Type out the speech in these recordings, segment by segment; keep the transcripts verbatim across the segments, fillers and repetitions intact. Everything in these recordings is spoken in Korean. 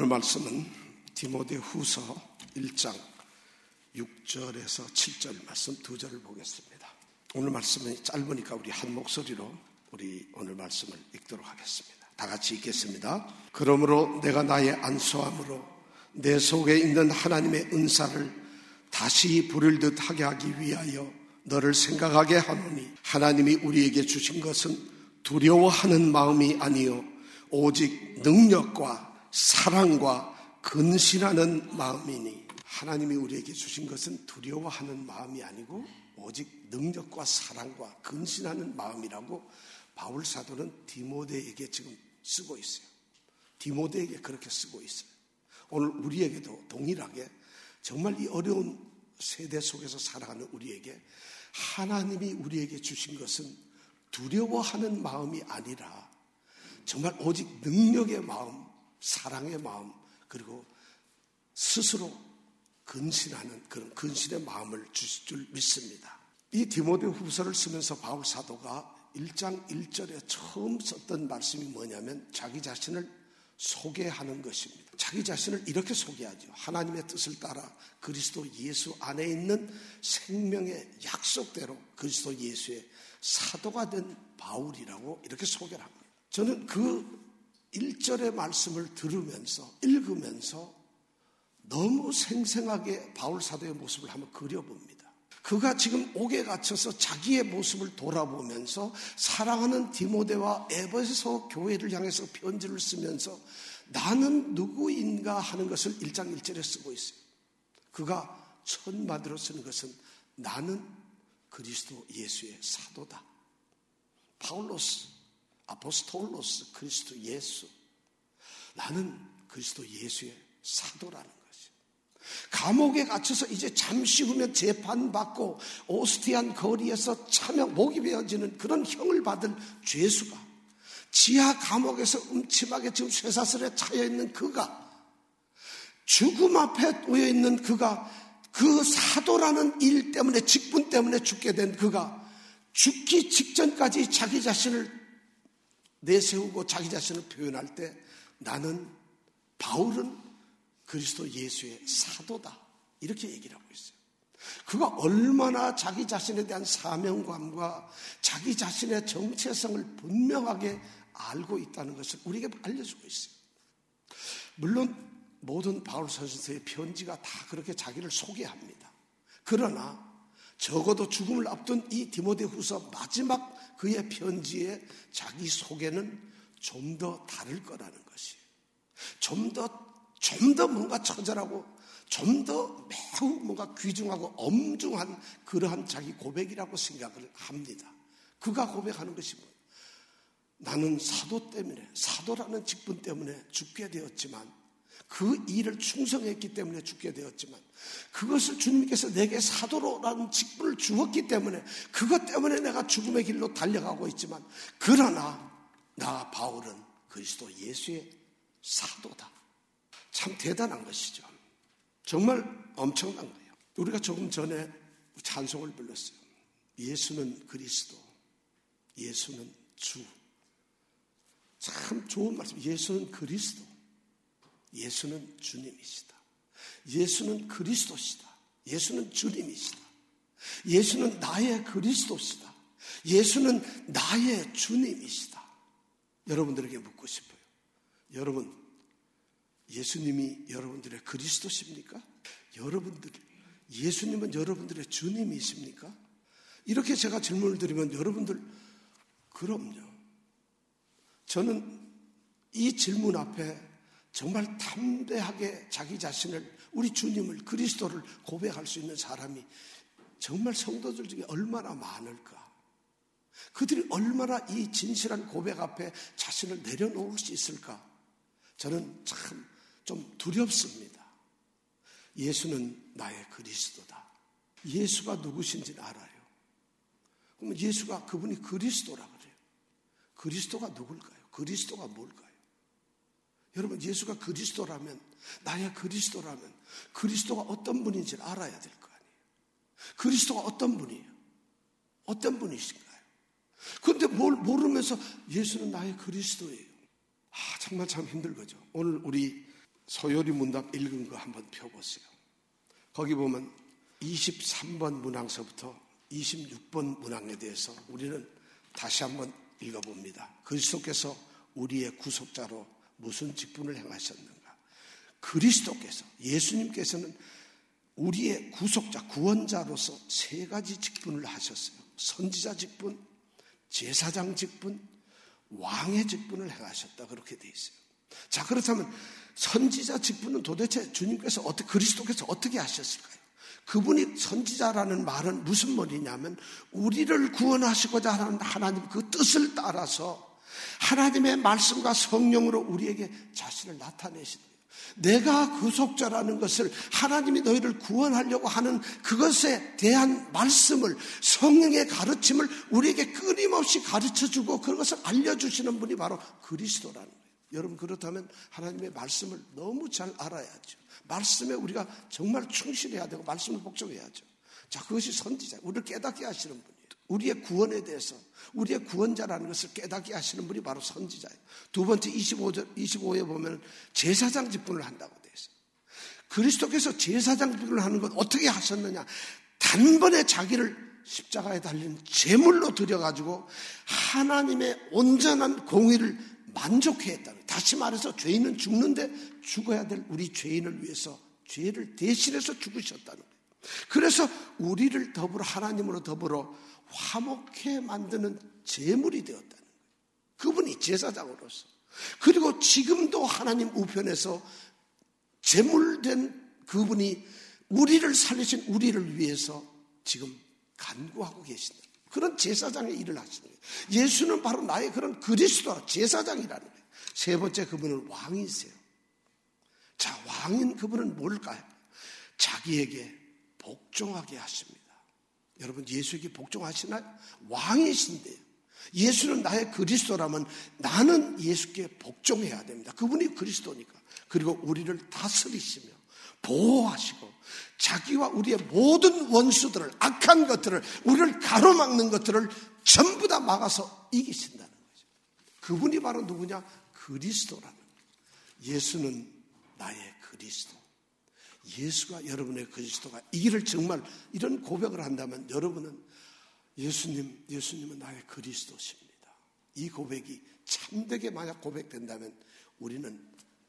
오늘 말씀은 디모데후서 일 장 육 절에서 칠 절 말씀 두 절을 보겠습니다. 오늘 말씀은 짧으니까 우리 한 목소리로 우리 오늘 말씀을 읽도록 하겠습니다. 다 같이 읽겠습니다. 그러므로 내가 나의 안수함으로 내 속에 있는 하나님의 은사를 다시 부를 듯 하게 하기 위하여 너를 생각하게 하노니 하나님이 우리에게 주신 것은 두려워하는 마음이 아니요 오직 능력과 사랑과 근신하는 마음이니. 하나님이 우리에게 주신 것은 두려워하는 마음이 아니고 오직 능력과 사랑과 근신하는 마음이라고 바울 사도는 디모데에게 지금 쓰고 있어요. 디모데에게 그렇게 쓰고 있어요. 오늘 우리에게도 동일하게 정말 이 어려운 세대 속에서 살아가는 우리에게 하나님이 우리에게 주신 것은 두려워하는 마음이 아니라 정말 오직 능력의 마음, 사랑의 마음, 그리고 스스로 근신하는 그런 근신의 마음을 주실 줄 믿습니다. 이 디모데 후서를 쓰면서 바울 사도가 일 장 일 절에 처음 썼던 말씀이 뭐냐면 자기 자신을 소개하는 것입니다. 자기 자신을 이렇게 소개하죠. 하나님의 뜻을 따라 그리스도 예수 안에 있는 생명의 약속대로 그리스도 예수의 사도가 된 바울이라고 이렇게 소개를 합니다. 저는 그 일 절의 말씀을 들으면서 읽으면서 너무 생생하게 바울 사도의 모습을 한번 그려봅니다. 그가 지금 옥에 갇혀서 자기의 모습을 돌아보면서 사랑하는 디모데와 에베소 교회를 향해서 편지를 쓰면서 나는 누구인가 하는 것을 일 장 일 절에 쓰고 있어요. 그가 첫 마디로 쓰는 것은 나는 그리스도 예수의 사도다. 파울로스, 아포스톨로스, 그리스도 예수. 나는 그리스도 예수의 사도라는 것이. 감옥에 갇혀서 이제 잠시 후면 재판받고 오스티안 거리에서 차명 목이 베어지는 그런 형을 받을 죄수가 지하 감옥에서 음침하게 지금 쇠사슬에 차여있는 그가 죽음 앞에 놓여있는 그가 그 사도라는 일 때문에 직분 때문에 죽게 된 그가 죽기 직전까지 자기 자신을 내세우고 자기 자신을 표현할 때 나는 바울은 그리스도 예수의 사도다 이렇게 얘기를 하고 있어요. 그가 얼마나 자기 자신에 대한 사명감과 자기 자신의 정체성을 분명하게 알고 있다는 것을 우리에게 알려주고 있어요. 물론 모든 바울 선생의 편지가 다 그렇게 자기를 소개합니다. 그러나 적어도 죽음을 앞둔 이 디모데후서 마지막 그의 편지에 자기 소개는 좀 더 다를 거라는 것이에요. 좀 더, 좀 더 뭔가 처절하고 좀 더 매우 뭔가 귀중하고 엄중한 그러한 자기 고백이라고 생각을 합니다. 그가 고백하는 것이 뭐예요? 나는 사도 때문에, 사도라는 직분 때문에 죽게 되었지만 그 일을 충성했기 때문에 죽게 되었지만 그것을 주님께서 내게 사도라는 직분을 주었기 때문에 그것 때문에 내가 죽음의 길로 달려가고 있지만 그러나 나 바울은 그리스도 예수의 사도다. 참 대단한 것이죠. 정말 엄청난 거예요. 우리가 조금 전에 찬송을 불렀어요. 예수는 그리스도, 예수는 주. 참 좋은 말씀. 예수는 그리스도, 예수는 주님이시다. 예수는 그리스도시다. 예수는 주님이시다. 예수는 나의 그리스도시다. 예수는 나의 주님이시다. 여러분들에게 묻고 싶어요. 여러분, 예수님이 여러분들의 그리스도십니까? 여러분들, 예수님은 여러분들의 주님이십니까? 이렇게 제가 질문을 드리면 여러분들, 그럼요. 저는 이 질문 앞에 정말 담대하게 자기 자신을, 우리 주님을, 그리스도를 고백할 수 있는 사람이 정말 성도들 중에 얼마나 많을까? 그들이 얼마나 이 진실한 고백 앞에 자신을 내려놓을 수 있을까? 저는 참 좀 두렵습니다. 예수는 나의 그리스도다. 예수가 누구신지는 알아요. 그러면 예수가 그분이 그리스도라 그래요. 그리스도가 누굴까요? 그리스도가 뭘까요? 여러분, 예수가 그리스도라면, 나의 그리스도라면 그리스도가 어떤 분인지를 알아야 될 거 아니에요. 그리스도가 어떤 분이에요? 어떤 분이신가요? 그런데 뭘 모르면서 예수는 나의 그리스도예요. 아, 정말 참 힘들거죠. 오늘 우리 소요리 문답 읽은 거 한번 펴보세요. 거기 보면 이십삼 번 문항서부터 이십육 번 문항에 대해서 우리는 다시 한번 읽어봅니다. 그리스도께서 우리의 구속자로 무슨 직분을 행하셨는가? 그리스도께서, 예수님께서는 우리의 구속자, 구원자로서 세 가지 직분을 하셨어요. 선지자 직분, 제사장 직분, 왕의 직분을 행하셨다. 그렇게 돼 있어요. 자, 그렇다면 선지자 직분은 도대체 주님께서 어떻게, 그리스도께서 어떻게 하셨을까요? 그분이 선지자라는 말은 무슨 말이냐면 우리를 구원하시고자 하는 하나님 그 뜻을 따라서 하나님의 말씀과 성령으로 우리에게 자신을 나타내신 거예요. 내가 구속자라는 것을, 하나님이 너희를 구원하려고 하는 그것에 대한 말씀을, 성령의 가르침을 우리에게 끊임없이 가르쳐주고 그것을 알려주시는 분이 바로 그리스도라는 거예요. 여러분, 그렇다면 하나님의 말씀을 너무 잘 알아야죠. 말씀에 우리가 정말 충실해야 되고 말씀을 복종해야죠. 자, 그것이 선지자, 우리를 깨닫게 하시는 분이에요. 우리의 구원에 대해서, 우리의 구원자라는 것을 깨닫게 하시는 분이 바로 선지자예요. 두 번째 이십오 절, 이십오에 보면 제사장 직분을 한다고 되어 있어요. 그리스도께서 제사장 직분을 하는 건 어떻게 하셨느냐? 단번에 자기를 십자가에 달린 제물로 드려가지고 하나님의 온전한 공의를 만족해 했다는 거예요. 다시 말해서 죄인은 죽는데 죽어야 될 우리 죄인을 위해서 죄를 대신해서 죽으셨다는 거예요. 그래서 우리를 더불어, 하나님으로 더불어 화목해 만드는 제물이 되었다는 거예요. 그분이 제사장으로서. 그리고 지금도 하나님 우편에서 제물된 그분이 우리를 살리신 우리를 위해서 지금 간구하고 계신다. 그런 제사장의 일을 하시는 거예요. 예수는 바로 나의 그런 그리스도 제사장이라는 거예요. 세 번째, 그분은 왕이세요. 자, 왕인 그분은 뭘까요? 자기에게 복종하게 하십니다. 여러분, 예수에게 복종하시나요? 왕이신데요. 예수는 나의 그리스도라면 나는 예수께 복종해야 됩니다. 그분이 그리스도니까. 그리고 우리를 다스리시며 보호하시고 자기와 우리의 모든 원수들을, 악한 것들을, 우리를 가로막는 것들을 전부 다 막아서 이기신다는 거죠. 그분이 바로 누구냐? 그리스도라는 거예요. 예수는 나의 그리스도. 예수가 여러분의 그리스도가, 이 길을 정말 이런 고백을 한다면 여러분은 예수님, 예수님은 나의 그리스도십니다. 이 고백이 참되게 만약 고백된다면 우리는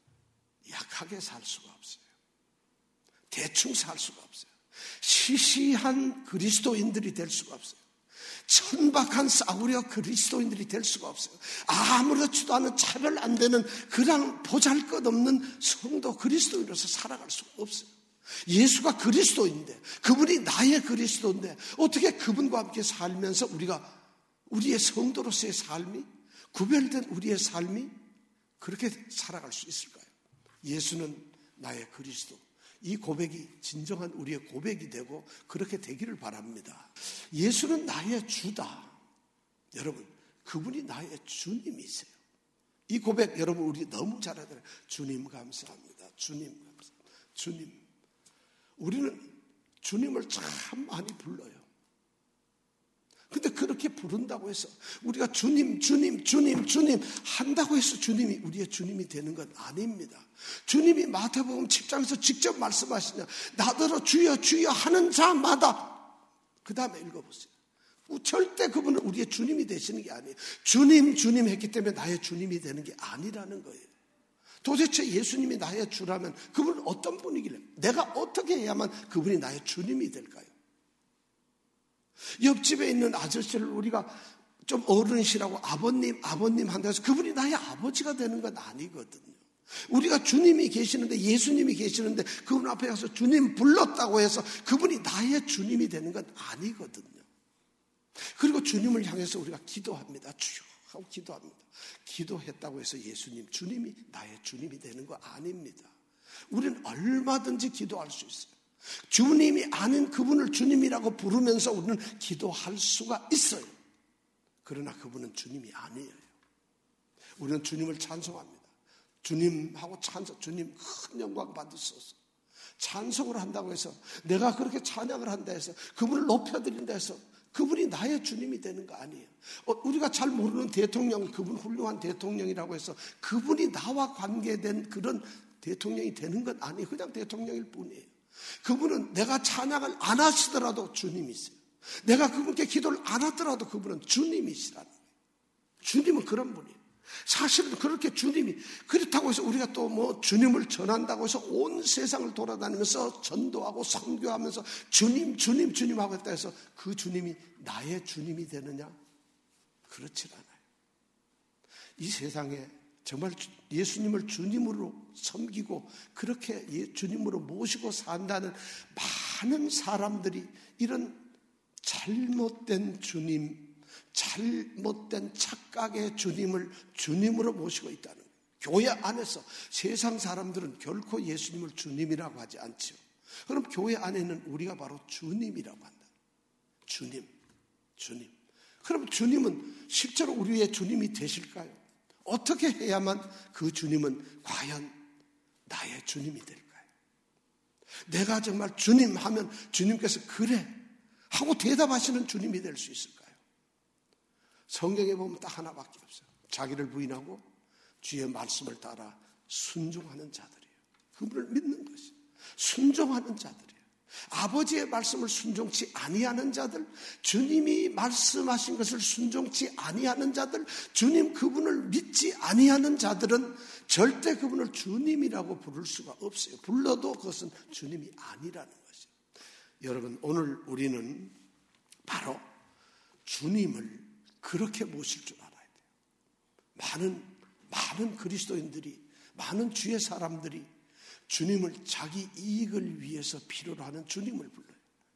약하게 살 수가 없어요. 대충 살 수가 없어요. 시시한 그리스도인들이 될 수가 없어요. 천박한 싸구려 그리스도인들이 될 수가 없어요. 아무렇지도 않은 차별 안 되는 그냥 보잘것없는 성도 그리스도인으로서 살아갈 수가 없어요. 예수가 그리스도인데, 그분이 나의 그리스도인데 어떻게 그분과 함께 살면서 우리가, 우리의 성도로서의 삶이, 구별된 우리의 삶이 그렇게 살아갈 수 있을까요? 예수는 나의 그리스도. 이 고백이 진정한 우리의 고백이 되고 그렇게 되기를 바랍니다. 예수는 나의 주다. 여러분, 그분이 나의 주님이세요. 이 고백 여러분 우리 너무 잘 알아요. 주님 감사합니다. 주님 감사합니다. 주님. 우리는 주님을 참 많이 불러요. 근데 그렇게 부른다고 해서 우리가 주님, 주님, 주님, 주님 한다고 해서 주님이 우리의 주님이 되는 건 아닙니다. 주님이 마태복음 칠 장에서 직접 말씀하시냐, 나더러 주여 주여 하는 자마다, 그 다음에 읽어보세요. 절대 그분은 우리의 주님이 되시는 게 아니에요. 주님, 주님 했기 때문에 나의 주님이 되는 게 아니라는 거예요. 도대체 예수님이 나의 주라면 그분은 어떤 분이길래, 내가 어떻게 해야만 그분이 나의 주님이 될까요? 옆집에 있는 아저씨를 우리가 좀 어른이시라고 아버님, 아버님 한다고 해서 그분이 나의 아버지가 되는 건 아니거든요. 우리가 주님이 계시는데, 예수님이 계시는데 그분 앞에 가서 주님 불렀다고 해서 그분이 나의 주님이 되는 건 아니거든요. 그리고 주님을 향해서 우리가 기도합니다. 주여 하고 기도합니다. 기도했다고 해서 예수님, 주님이 나의 주님이 되는 거 아닙니다. 우리는 얼마든지 기도할 수 있어요. 주님이 아닌 그분을 주님이라고 부르면서 우리는 기도할 수가 있어요. 그러나 그분은 주님이 아니에요. 우리는 주님을 찬송합니다. 주님하고 찬송, 주님 큰 영광 받으소서. 찬송을 한다고 해서, 내가 그렇게 찬양을 한다 해서, 그분을 높여드린다 해서 그분이 나의 주님이 되는 거 아니에요. 어, 우리가 잘 모르는 대통령, 그분 훌륭한 대통령이라고 해서 그분이 나와 관계된 그런 대통령이 되는 건 아니에요. 그냥 대통령일 뿐이에요. 그분은 내가 찬양을 안 하시더라도 주님이세요. 내가 그분께 기도를 안 하더라도 그분은 주님이시라는 거예요. 주님은 그런 분이에요. 사실은 그렇게 주님이, 그렇다고 해서 우리가 또 뭐 주님을 전한다고 해서 온 세상을 돌아다니면서 전도하고 선교하면서 주님 주님 주님 하고 있다 해서 그 주님이 나의 주님이 되느냐? 그렇지 않아요. 이 세상에 정말 예수님을 주님으로 섬기고 그렇게 주님으로 모시고 산다는 많은 사람들이 이런 잘못된 주님, 잘못된 착각의 주님을 주님으로 모시고 있다는 거예요. 교회 안에서 세상 사람들은 결코 예수님을 주님이라고 하지 않죠. 그럼 교회 안에는 우리가 바로 주님이라고 한다. 주님, 주님. 그럼 주님은 실제로 우리의 주님이 되실까요? 어떻게 해야만 그 주님은 과연 나의 주님이 될까요? 내가 정말 주님 하면 주님께서 그래 하고 대답하시는 주님이 될 수 있을까요? 성경에 보면 딱 하나밖에 없어요. 자기를 부인하고 주의 말씀을 따라 순종하는 자들이에요. 그분을 믿는 것이 순종하는 자들이에요. 아버지의 말씀을 순종치 아니하는 자들, 주님이 말씀하신 것을 순종치 아니하는 자들, 주님 그분을 믿지 아니하는 자들은 절대 그분을 주님이라고 부를 수가 없어요. 불러도 그것은 주님이 아니라는 것이에요. 여러분, 오늘 우리는 바로 주님을 그렇게 모실 줄 알아야 돼요. 많은 많은 그리스도인들이, 많은 주의 사람들이 주님을 자기 이익을 위해서 필요로 하는 주님을 불러요.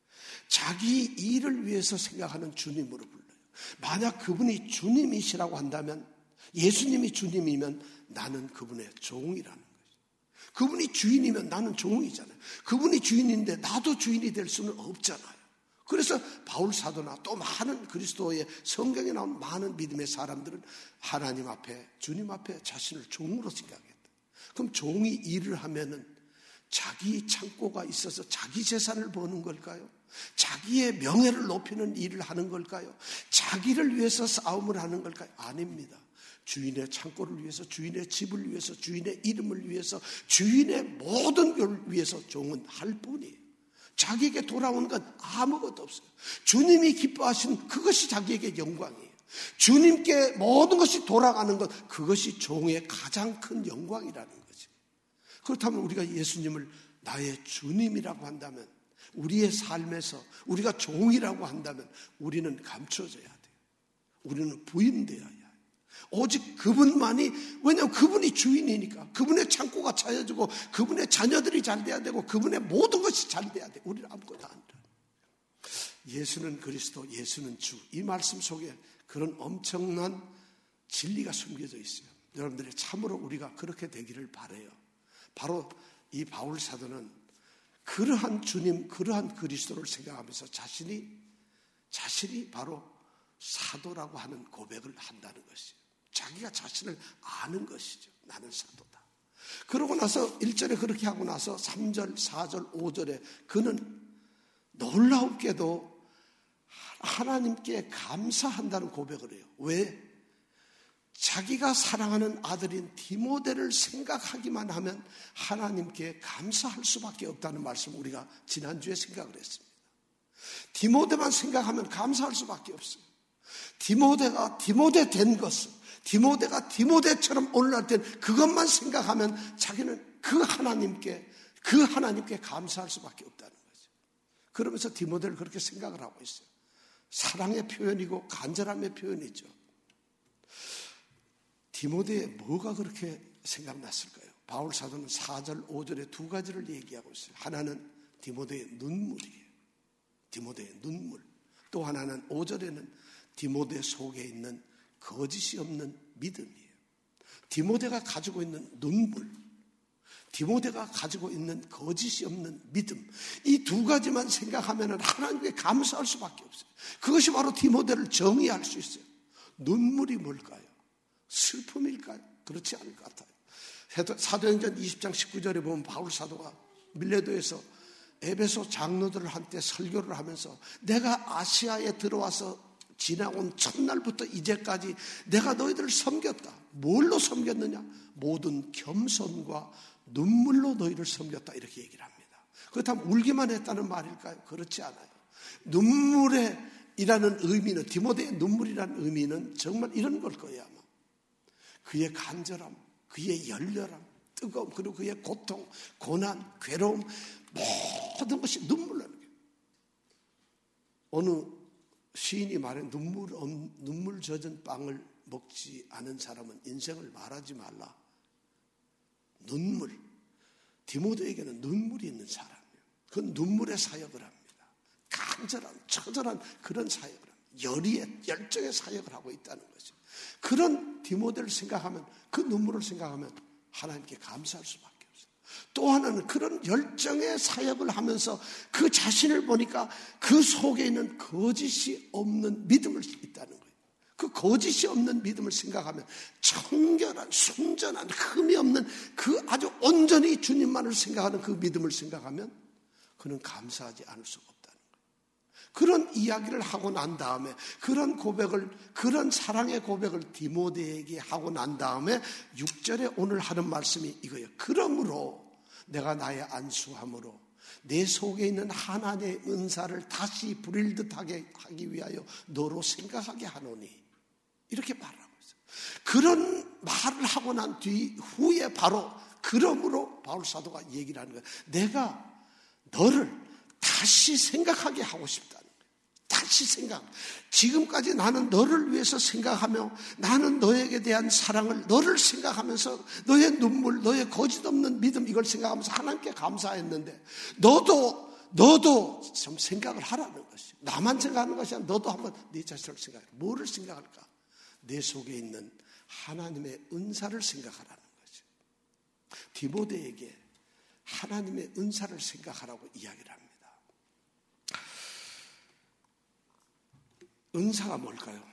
자기 일을 위해서 생각하는 주님으로 불러요. 만약 그분이 주님이시라고 한다면, 예수님이 주님이면 나는 그분의 종이라는 거죠. 그분이 주인이면 나는 종이잖아요. 그분이 주인인데 나도 주인이 될 수는 없잖아요. 그래서 바울 사도나 또 많은 그리스도의 성경에 나온 많은 믿음의 사람들은 하나님 앞에, 주님 앞에 자신을 종으로 생각했다. 그럼 종이 일을 하면은 자기 창고가 있어서 자기 재산을 버는 걸까요? 자기의 명예를 높이는 일을 하는 걸까요? 자기를 위해서 싸움을 하는 걸까요? 아닙니다. 주인의 창고를 위해서, 주인의 집을 위해서, 주인의 이름을 위해서, 주인의 모든 걸 위해서 종은 할 뿐이에요. 자기에게 돌아오는 건 아무것도 없어요. 주님이 기뻐하시는 그것이 자기에게 영광이에요. 주님께 모든 것이 돌아가는 것, 그것이 종의 가장 큰 영광이라는 거죠. 그렇다면 우리가 예수님을 나의 주님이라고 한다면, 우리의 삶에서 우리가 종이라고 한다면 우리는 감춰져야 돼요. 우리는 부인되어야 해요. 오직 그분만이, 왜냐하면 그분이 주인이니까 그분의 창고가 차려지고 그분의 자녀들이 잘 돼야 되고 그분의 모든 것이 잘 돼야 돼. 우리는 아무것도 아니라. 예수는 그리스도, 예수는 주. 이 말씀 속에 그런 엄청난 진리가 숨겨져 있어요. 여러분들이 참으로 우리가 그렇게 되기를 바라요. 바로 이 바울 사도는 그러한 주님, 그러한 그리스도를 생각하면서 자신이 자신이 바로 사도라고 하는 고백을 한다는 것이에요. 자기가 자신을 아는 것이죠. 나는 사도다. 그러고 나서 일 절에 그렇게 하고 나서 삼 절, 사 절, 오 절에 그는 놀랍게도 하나님께 감사한다는 고백을 해요. 왜? 자기가 사랑하는 아들인 디모데를 생각하기만 하면 하나님께 감사할 수밖에 없다는 말씀 우리가 지난주에 생각을 했습니다. 디모데만 생각하면 감사할 수밖에 없어요. 디모데가 디모데 된 것을, 디모데가 디모데처럼 오늘날 된 그것만 생각하면 자기는 그 하나님께, 그 하나님께 감사할 수밖에 없다는 거죠. 그러면서 디모데를 그렇게 생각을 하고 있어요. 사랑의 표현이고 간절함의 표현이죠. 디모데에 뭐가 그렇게 생각났을까요? 바울 사도는 사 절, 오 절에 두 가지를 얘기하고 있어요. 하나는 디모데의 눈물이에요. 디모데의 눈물. 또 하나는 오 절에는 디모데 속에 있는 거짓이 없는 믿음이에요. 디모데가 가지고 있는 눈물, 디모데가 가지고 있는 거짓이 없는 믿음, 이 두 가지만 생각하면 하나님께 감사할 수밖에 없어요. 그것이 바로 디모데를 정의할 수 있어요. 눈물이 뭘까요? 슬픔일까요? 그렇지 않을 것 같아요. 사도행전 이십 장 십구 절에 보면 바울 사도가 밀레도에서 에베소 장로들을 한때 설교를 하면서 내가 아시아에 들어와서 지나온 첫날부터 이제까지 내가 너희들을 섬겼다. 뭘로 섬겼느냐? 모든 겸손과 눈물로 너희를 섬겼다 이렇게 얘기를 합니다. 그렇다면 울기만 했다는 말일까요? 그렇지 않아요. 눈물의 이라는 의미는, 디모데의 눈물이라는 의미는 정말 이런 걸 거예요. 아마 그의 간절함, 그의 열렬함, 뜨거움, 그리고 그의 고통, 고난, 괴로움, 모든 것이 눈물로 나는 거예요. 어느 시인이 말해 눈물, 눈물 젖은 빵을 먹지 않은 사람은 인생을 말하지 말라. 눈물, 디모데에게는 눈물이 있는 사람이에요. 그 눈물의 사역을 합니다. 간절한, 처절한 그런 사역을 합니다. 열의의, 열정의 사역을 하고 있다는 거죠. 그런 디모데를 생각하면, 그 눈물을 생각하면 하나님께 감사할 수밖에 없어요. 또 하나는 그런 열정의 사역을 하면서 그 자신을 보니까 그 속에 있는 거짓이 없는 믿음을 있다는 거예요. 그 거짓이 없는 믿음을 생각하면 청결한, 순전한, 흠이 없는 그 아주 온전히 주님만을 생각하는 그 믿음을 생각하면 그는 감사하지 않을 수가 없다는 거예요. 그런 이야기를 하고 난 다음에, 그런 고백을, 그런 사랑의 고백을 디모데에게 하고 난 다음에 육 절에 오늘 하는 말씀이 이거예요. 그러므로 내가 나의 안수함으로 내 속에 있는 하나님의 은사를 다시 부릴 듯하게 하기 위하여 너로 생각하게 하노니, 이렇게 말하고 있어요. 그런 말을 하고 난 뒤 후에 바로 그러므로 바울 사도가 얘기를 하는 거예요. 내가 너를 다시 생각하게 하고 싶다는 거예요. 다시 생각. 지금까지 나는 너를 위해서 생각하며 나는 너에게 대한 사랑을, 너를 생각하면서 너의 눈물, 너의 거짓 없는 믿음, 이걸 생각하면서 하나님께 감사했는데, 너도 너도 좀 생각을 하라는 것이에요. 나만 생각하는 것이 아니라 너도 한번 네 자신을 생각해. 뭐를 생각할까? 내 속에 있는 하나님의 은사를 생각하라는 거죠. 디모데에게 하나님의 은사를 생각하라고 이야기를 합니다. 은사가 뭘까요?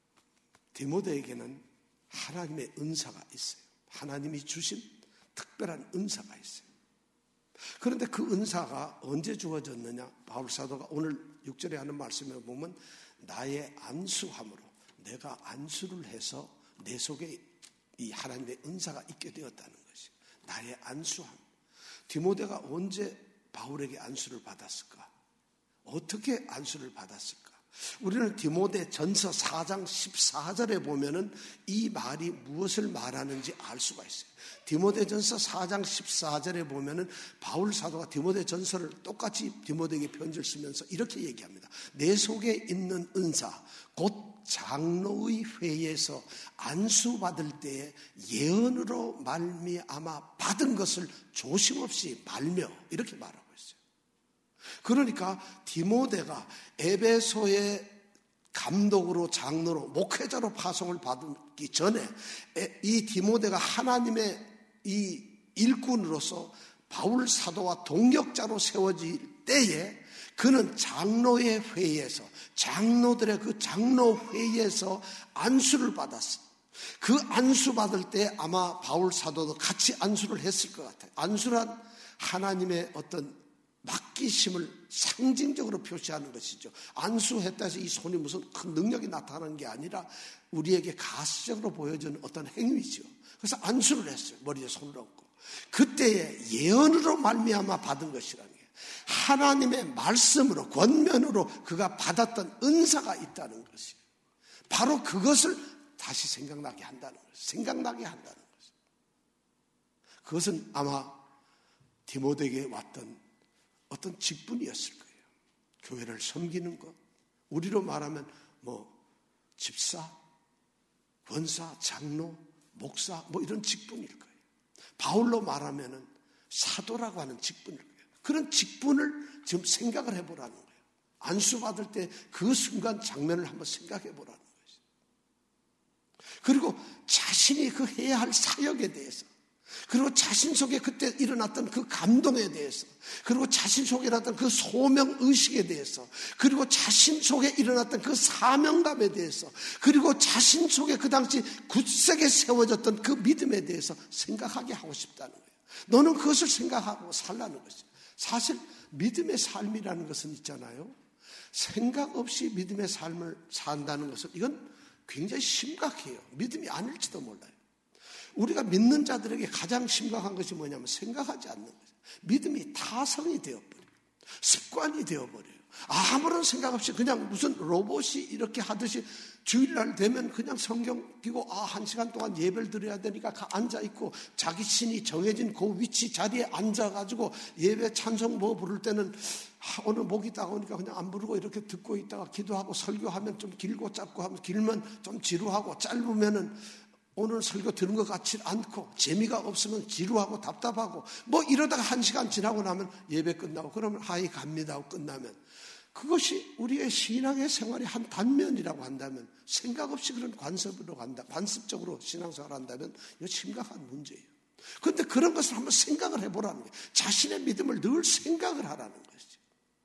디모데에게는 하나님의 은사가 있어요. 하나님이 주신 특별한 은사가 있어요. 그런데 그 은사가 언제 주어졌느냐? 바울 사도가 오늘 육 절에 하는 말씀에 보면 나의 안수함으로, 내가 안수를 해서 내 속에 이 하나님의 은사가 있게 되었다는 것이 나의 안수함. 디모데가 언제 바울에게 안수를 받았을까? 어떻게 안수를 받았을까? 우리는 디모데 전서 사 장 십사 절에 보면은 이 말이 무엇을 말하는지 알 수가 있어요. 디모데 전서 사 장 십사 절에 보면은 바울 사도가 디모데 전서를 똑같이 디모데에게 편지를 쓰면서 이렇게 얘기합니다. 내 속에 있는 은사, 곧 장로의 회에서 안수받을 때에 예언으로 말미암아 받은 것을 조심 없이 말며, 이렇게 말하고 있어요. 그러니까 디모데가 에베소의 감독으로, 장로로, 목회자로 파송을 받기 전에 이 디모데가 하나님의 이 일꾼으로서 바울 사도와 동역자로 세워질 때에 그는 장로의 회의에서, 장로들의 그 장로 회의에서 안수를 받았어. 그 안수 받을 때 아마 바울 사도도 같이 안수를 했을 것 같아요. 안수란 하나님의 어떤 맡기심을 상징적으로 표시하는 것이죠. 안수했다 해서 이 손이 무슨 큰 능력이 나타나는 게 아니라 우리에게 가시적으로 보여주는 어떤 행위죠. 그래서 안수를 했어요. 머리에 손을 얹고. 그때의 예언으로 말미암아 받은 것이라는 게, 하나님의 말씀으로, 권면으로 그가 받았던 은사가 있다는 것이에요. 바로 그것을 다시 생각나게 한다는 것이에요. 생각나게 한다는 것이에요. 그것은 아마 디모데에게 왔던 어떤 직분이었을 거예요. 교회를 섬기는 것, 우리로 말하면 뭐 집사, 권사, 장로, 목사, 뭐 이런 직분일 거예요. 바울로 말하면은 사도라고 하는 직분일 거예요. 그런 직분을 지금 생각을 해보라는 거예요. 안수받을 때 그 순간 장면을 한번 생각해 보라는 거예요. 그리고 자신이 그 해야 할 사역에 대해서, 그리고 자신 속에 그때 일어났던 그 감동에 대해서, 그리고 자신 속에 일어났던 그 소명의식에 대해서, 그리고 자신 속에 일어났던 그 사명감에 대해서, 그리고 자신 속에 그 당시 굳세게 세워졌던 그 믿음에 대해서 생각하게 하고 싶다는 거예요. 너는 그것을 생각하고 살라는 것이죠. 사실 믿음의 삶이라는 것은 있잖아요. 생각 없이 믿음의 삶을 산다는 것은 이건 굉장히 심각해요. 믿음이 아닐지도 몰라요. 우리가 믿는 자들에게 가장 심각한 것이 뭐냐면 생각하지 않는 거죠. 믿음이 타성이 되어버려요. 습관이 되어버려요. 아무런 생각 없이 그냥 무슨 로봇이 이렇게 하듯이 주일날 되면 그냥 성경 끼고 아, 한 시간 동안 예배를 드려야 되니까 앉아있고 자기 신이 정해진 그 위치 자리에 앉아가지고 예배 찬송 뭐 부를 때는 아, 오늘 목이 따가우니까 그냥 안 부르고 이렇게 듣고 있다가 기도하고 설교하면 좀 길고 짧고 하면 길면 좀 지루하고 짧으면은 오늘 설교 들은 것 같지 않고 재미가 없으면 지루하고 답답하고 뭐 이러다가 한 시간 지나고 나면 예배 끝나고 그러면 하이 갑니다 하고 끝나면 그것이 우리의 신앙의 생활의 한 단면이라고 한다면 생각 없이 그런 관습으로 간다, 관습적으로 신앙생활을 한다면 이거 심각한 문제예요. 그런데 그런 것을 한번 생각을 해보라는 거예요. 자신의 믿음을 늘 생각을 하라는 것이죠.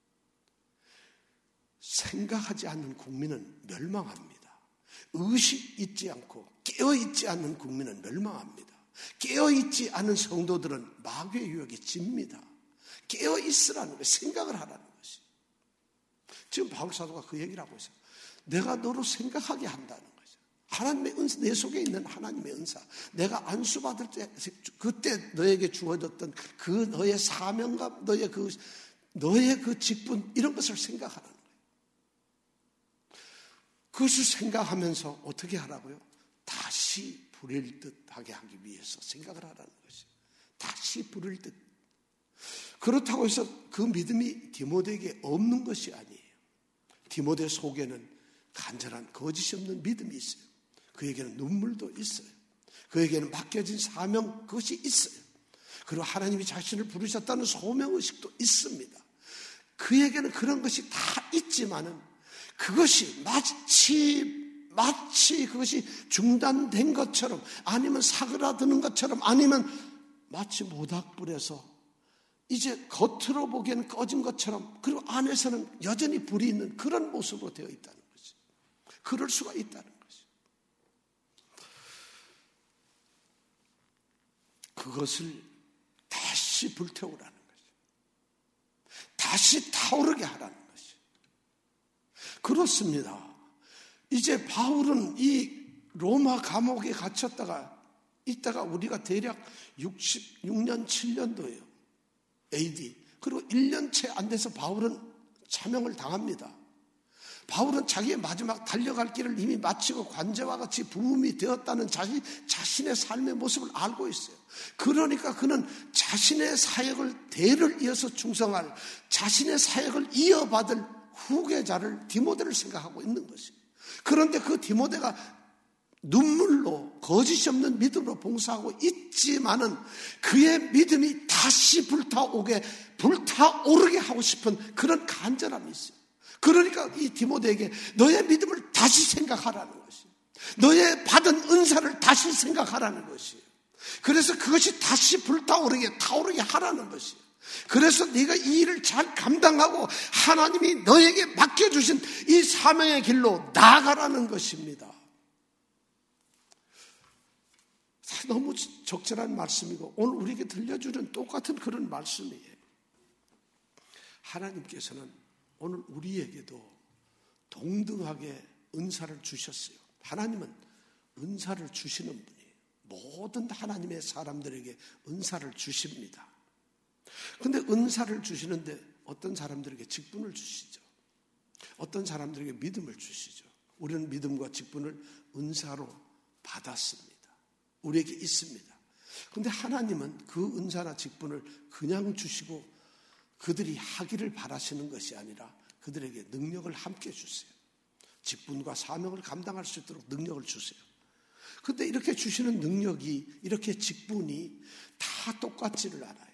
생각하지 않는 국민은 멸망합니다. 의식 있지 않고 깨어있지 않는 국민은 멸망합니다. 깨어있지 않은 성도들은 마귀의 유혹에 집니다. 깨어있으라는 거예요. 생각을 하라는 거예요. 지금 바울사도가 그 얘기를 하고 있어요. 내가 너로 생각하게 한다는 거죠. 하나님의 은사, 내 속에 있는 하나님의 은사. 내가 안수받을 때 그때 너에게 주어졌던 그 너의 사명감, 너의 그 너의 그 직분 이런 것을 생각하라는 거예요. 그것을 생각하면서 어떻게 하라고요? 다시 부릴 듯하게 하기 위해서 생각을 하라는 거죠. 다시 부릴 듯. 그렇다고 해서 그 믿음이 디모데에게 없는 것이 아니에요. 디모데 속에는 간절한 거짓이 없는 믿음이 있어요. 그에게는 눈물도 있어요. 그에게는 맡겨진 사명 그것이 있어요. 그리고 하나님이 자신을 부르셨다는 소명의식도 있습니다. 그에게는 그런 것이 다 있지만은 그것이 마치 마치 그것이 중단된 것처럼 아니면 사그라드는 것처럼 아니면 마치 모닥불에서 이제 겉으로 보기에는 꺼진 것처럼 그리고 안에서는 여전히 불이 있는 그런 모습으로 되어 있다는 거죠. 그럴 수가 있다는 거죠. 그것을 다시 불태우라는 거죠. 다시 타오르게 하라는 거죠. 그렇습니다. 이제 바울은 이 로마 감옥에 갇혔다가 있다가 우리가 대략 육십육 년, 칠 년도예요. 에이디. 그리고 일 년째 안 돼서 바울은 사명을 당합니다. 바울은 자기의 마지막 달려갈 길을 이미 마치고 관제와 같이 부음이 되었다는 자신, 자신의 삶의 모습을 알고 있어요. 그러니까 그는 자신의 사역을 대를 이어서 충성할 자신의 사역을 이어받을 후계자를 디모데를 생각하고 있는 것이에요. 그런데 그 디모데가 눈물로 거짓이 없는 믿음으로 봉사하고 있지만은 그의 믿음이 다시 불타오게 불타오르게 하고 싶은 그런 간절함이 있어요. 그러니까 이 디모데에게 너의 믿음을 다시 생각하라는 것이에요. 너의 받은 은사를 다시 생각하라는 것이에요. 그래서 그것이 다시 불타오르게 타오르게 하라는 것이에요. 그래서 네가 이 일을 잘 감당하고 하나님이 너에게 맡겨주신 이 사명의 길로 나아가라는 것입니다. 너무 적절한 말씀이고 오늘 우리에게 들려주는 똑같은 그런 말씀이에요. 하나님께서는 오늘 우리에게도 동등하게 은사를 주셨어요. 하나님은 은사를 주시는 분이에요. 모든 하나님의 사람들에게 은사를 주십니다. 그런데 은사를 주시는데 어떤 사람들에게 직분을 주시죠. 어떤 사람들에게 믿음을 주시죠. 우리는 믿음과 직분을 은사로 받았습니다. 우리에게 있습니다. 그런데 하나님은 그 은사나 직분을 그냥 주시고 그들이 하기를 바라시는 것이 아니라 그들에게 능력을 함께 주세요. 직분과 사명을 감당할 수 있도록 능력을 주세요. 그런데 이렇게 주시는 능력이 이렇게 직분이 다 똑같지를 않아요.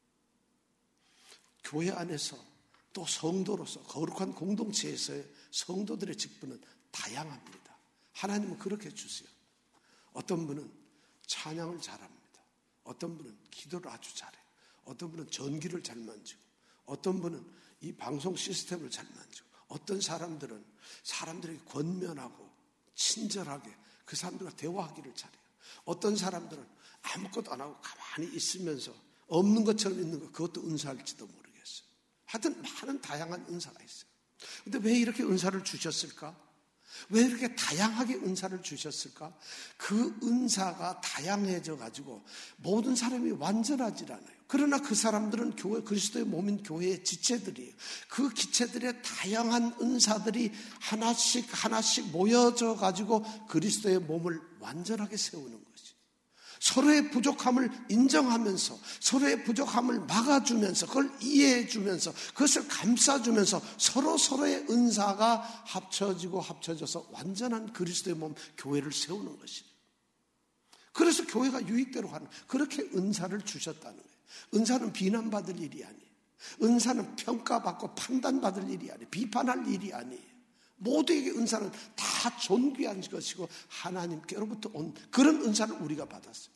교회 안에서 또 성도로서 거룩한 공동체에서의 성도들의 직분은 다양합니다. 하나님은 그렇게 주세요. 어떤 분은 찬양을 잘합니다. 어떤 분은 기도를 아주 잘해요. 어떤 분은 전기를 잘 만지고 어떤 분은 이 방송 시스템을 잘 만지고 어떤 사람들은 사람들에게 권면하고 친절하게 그 사람들과 대화하기를 잘해요. 어떤 사람들은 아무것도 안 하고 가만히 있으면서 없는 것처럼 있는 것 그것도 은사일지도 모르겠어요. 하여튼 많은 다양한 은사가 있어요. 그런데 왜 이렇게 은사를 주셨을까? 왜 이렇게 다양하게 은사를 주셨을까? 그 은사가 다양해져 가지고 모든 사람이 완전하지 않아요. 그러나 그 사람들은 교회, 그리스도의 몸인 교회의 지체들이에요. 그 지체들의 다양한 은사들이 하나씩 하나씩 모여져 가지고 그리스도의 몸을 완전하게 세우는 것이. 서로의 부족함을 인정하면서 서로의 부족함을 막아주면서 그걸 이해해주면서 그것을 감싸주면서 서로 서로의 은사가 합쳐지고 합쳐져서 완전한 그리스도의 몸 교회를 세우는 것이에요. 그래서 교회가 유익대로 가는, 그렇게 은사를 주셨다는 거예요. 은사는 비난받을 일이 아니에요. 은사는 평가받고 판단받을 일이 아니에요. 비판할 일이 아니에요. 모두에게 은사는 다 존귀한 것이고 하나님께로부터 온 그런 은사를 우리가 받았어요.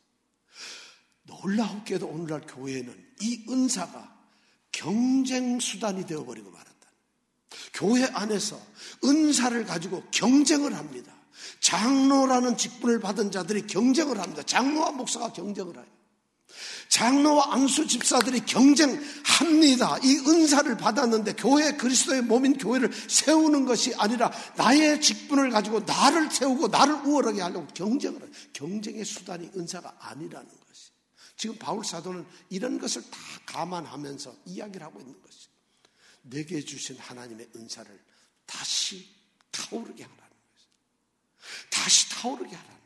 놀라웠게도 오늘날 교회는 이 은사가 경쟁 수단이 되어버리고 말았다. 교회 안에서 은사를 가지고 경쟁을 합니다. 장로라는 직분을 받은 자들이 경쟁을 합니다. 장로와 목사가 경쟁을 해요. 장로와 안수 집사들이 경쟁합니다. 이 은사를 받았는데 교회, 그리스도의 몸인 교회를 세우는 것이 아니라 나의 직분을 가지고 나를 세우고 나를 우월하게 하려고 경쟁을 해요. 경쟁의 수단이 은사가 아니라는 것이. 지금 바울 사도는 이런 것을 다 감안하면서 이야기를 하고 있는 것이. 내게 주신 하나님의 은사를 다시 타오르게 하라는 것이. 다시 타오르게 하라는